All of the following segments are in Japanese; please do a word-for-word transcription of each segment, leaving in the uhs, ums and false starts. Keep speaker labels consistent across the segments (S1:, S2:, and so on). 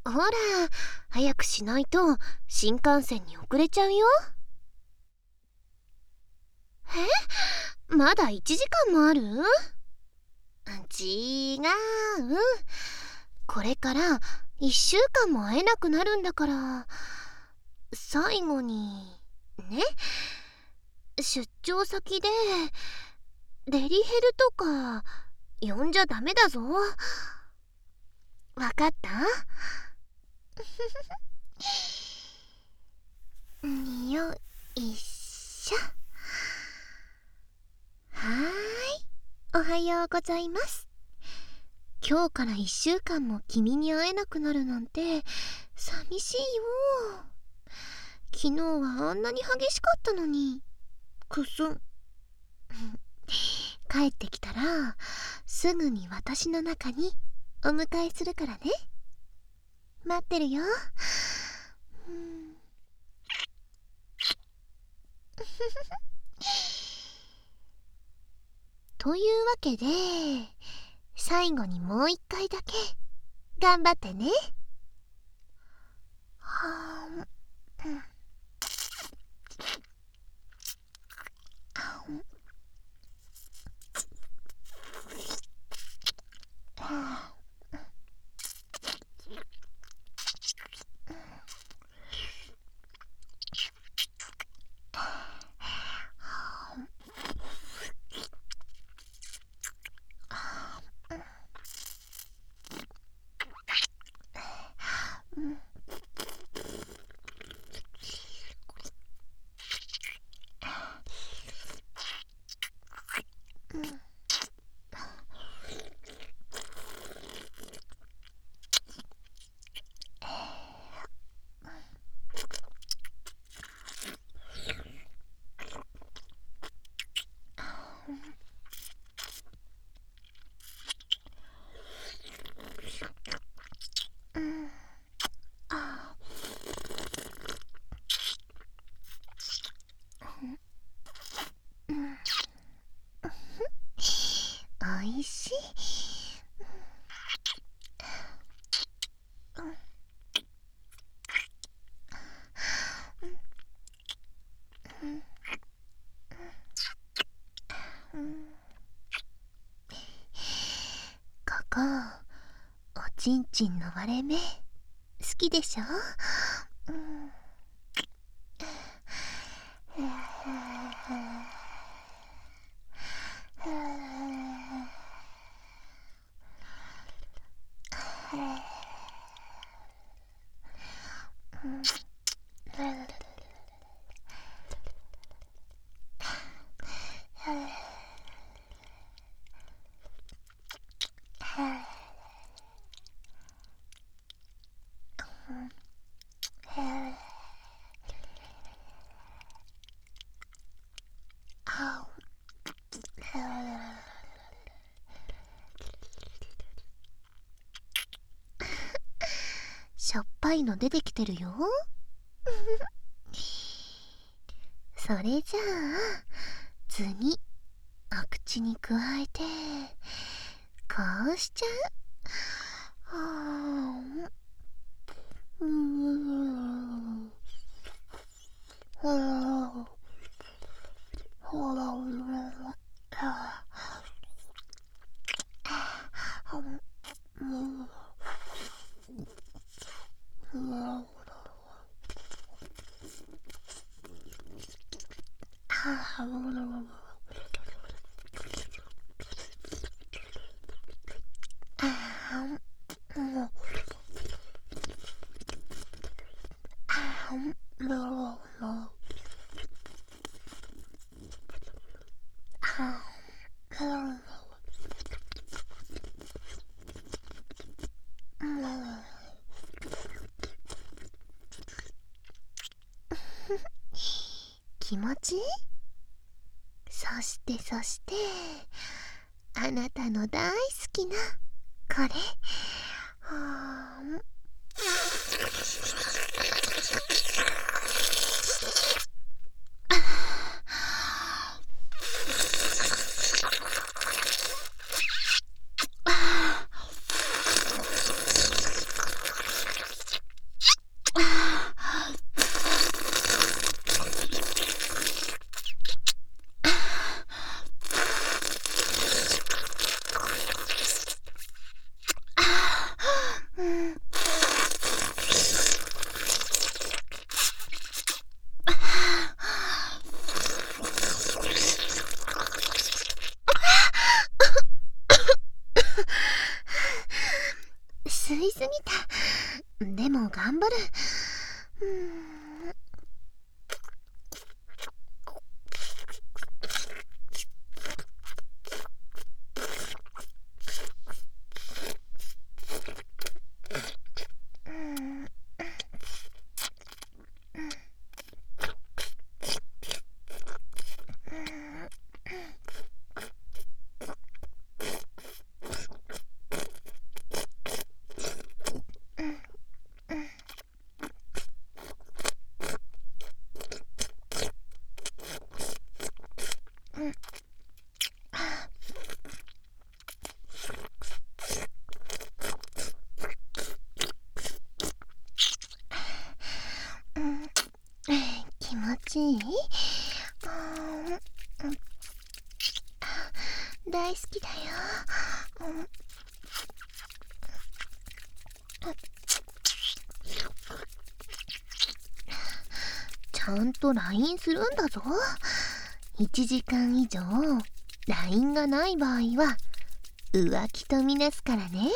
S1: ほら、早くしないと新幹線に遅れちゃうよ。え、まだいちじかんもある？違う。これからいっしゅうかんも会えなくなるんだから、最後にね、出張先でデリヘルとか呼んじゃダメだぞ。わかった？よいしょ。はーい、おはようございます。今日からいっしゅうかんも君に会えなくなるなんて寂しいよ。昨日はあんなに激しかったのに。くすん。帰ってきたらすぐに私の中にお迎えするからね。待ってるよ。うん、というわけで最後にもう一回だけ頑張ってね。はーん、うん、あん、はあ、おいしい。ここおちんちんの割れ目好きでしょ？うん、しょっぱいの出てきてるよ。それじゃあ次お口にくわえてこうしちゃう。はあ、うーほらほら気持ちいい？そしてそしてあなたの大好きなこれ。はーん、 吸いすぎた。でも頑張る。うーん。気持ちいい？大好きだよ。ちゃんと ライン するんだぞ。いちじかん以上 ライン がない場合は浮気とみなすからね。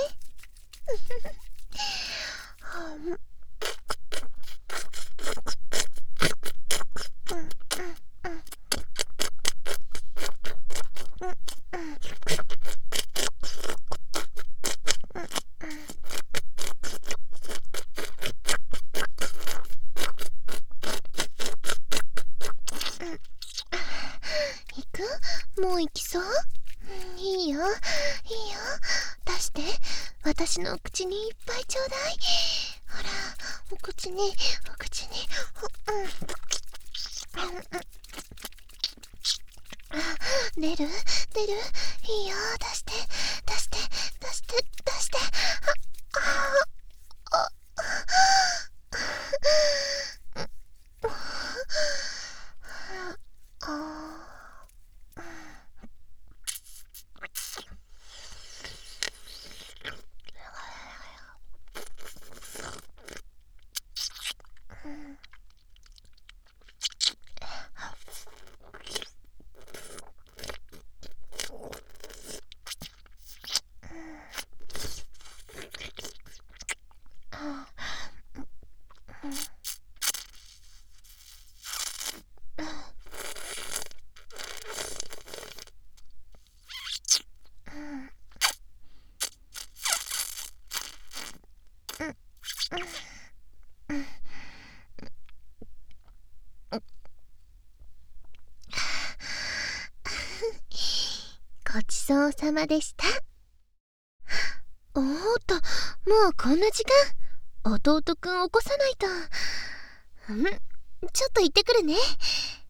S1: 行く？もう行きそう？いいよ、いいよ。出して。私のお口にいっぱいちょうだい。ほら、お口に、お口に。うん、出る？出る？いいよ、出して、出して、出して、出して。あ、あ、あ、ごちそうさまでした。おーっと、もうこんな時間。弟くん起こさないと。うん、ちょっと行ってくるね。